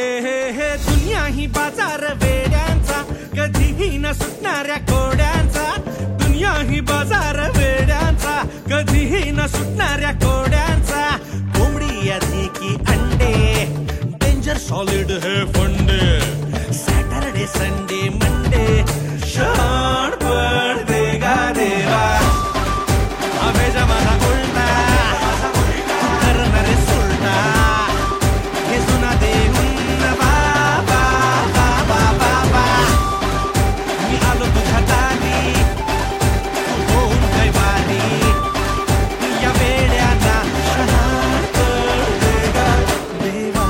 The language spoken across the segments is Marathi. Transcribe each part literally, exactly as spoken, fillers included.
हे हे दुनिया ही बाजार वेड्यांचा, कधीही न सुटणाऱ्या कोड्यांचा. दुनिया ही बाजार वेड्यांचा, कधीही न सुटणाऱ्या कोड्यांचा. कोंबडी आधी की अंडे, डेंजर सॉलिड है फंडे. सॅटरडे संडे मंडे, शहाण पड देगा देवा. अभेजा माझा उलटा, करणारे सुलटा. हे जुना देऊन बाबा बाबा बाबा. मी आलो तुझ्या दारी, तू होऊन कैवारी. या वेड्याला शहाण पड देगा देवा.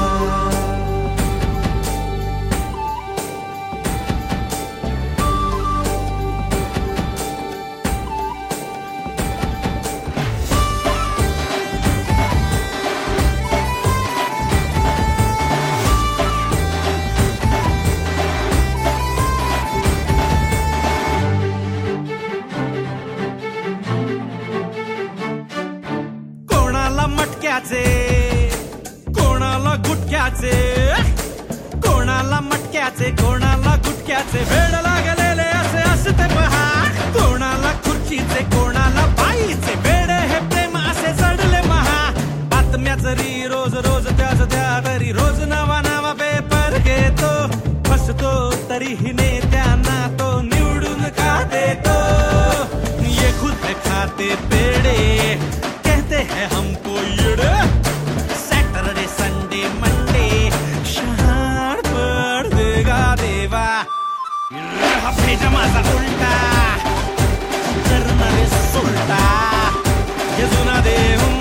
कोणाला मटक्याचे, कोणाला गुटक्याचे. कोणाला मटक्याचे, कोणाला गुटक्याचे. वेड लागलेले असे असते पहा. कोणाला खुर्चीचे, कोणाला बाईचे. वेड हे प्रेम असे चढले महा. बातम्या जरी रोज रोज त्याच त्या तरी रोज नवा नवा पेपर घेतो. फसतो तरीही नेत्यांना तो निवडून का देतो. ये खुद खाते पेड़े, कहते हैं हमको येड़े. सैटरडे संडे मंडे, शहाण पड देगा देवा. हा भेजा माझा उलटा, करणारे सुलटा. हे जुना देऊन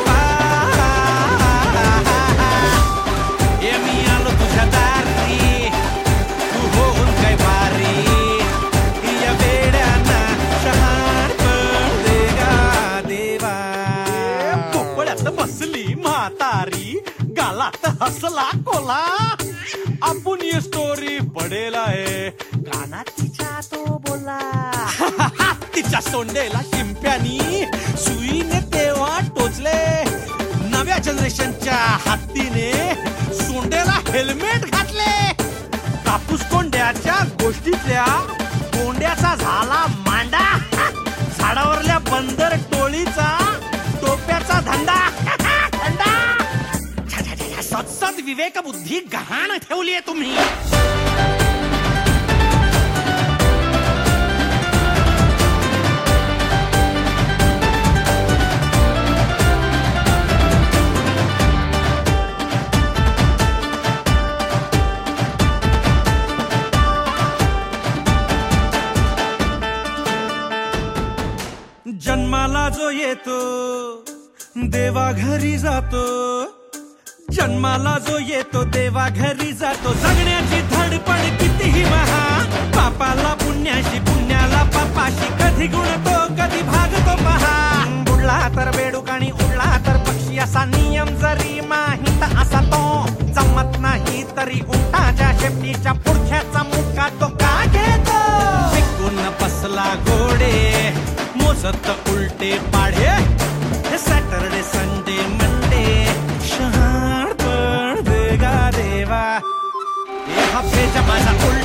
ये मी आलो तुझ्या दारी, तू होऊन काय वारी. या वेड्यांना शहाण पड देगा देवा. भोपळ्यात बसली म्हातारी, गालात हसला कोला. आपण ही स्टोरी पडेल आहे, कानात तिच्या तो बोला. तिच्या सोंडेला शिंप्यानी सुईने तेव्हा टोचले. नव्या जनरेशनच्या हत्तीने सोंडेला हेल्मेट घातले. कापूस कोंड्याच्या गोष्टीतल्या कोंड्याचा झाला मांडा. झाडावरल्या बंदर टोळीचा टोप्याचा धंदा. धंदा सत्सद विवेक बुद्धी गहाण ठेवलीये तुम्ही. जन्माला जो येतो देवा घरी जातो. जन्माला जो येतो देवा घरी जातो. जगण्याची धडपड कितीही महा. पापाला पुण्याशी, पुण्याला पापाशी. कधी गुणतो कधी भागतो पहा. बुडला तर बेडूक आणि उडला तर पक्षी, असा नियम जरी माहीत असा तो. जमत नाही तरी उंटाच्या शेपटीच्या पुढच्याचा मुका तो का घेतो. विकून बसला घोडे, मोजत उलटे पाढे. सॅटरडे संडे मंडे, शहाण पड देगा देवा. हा भेजा माझा उलटा.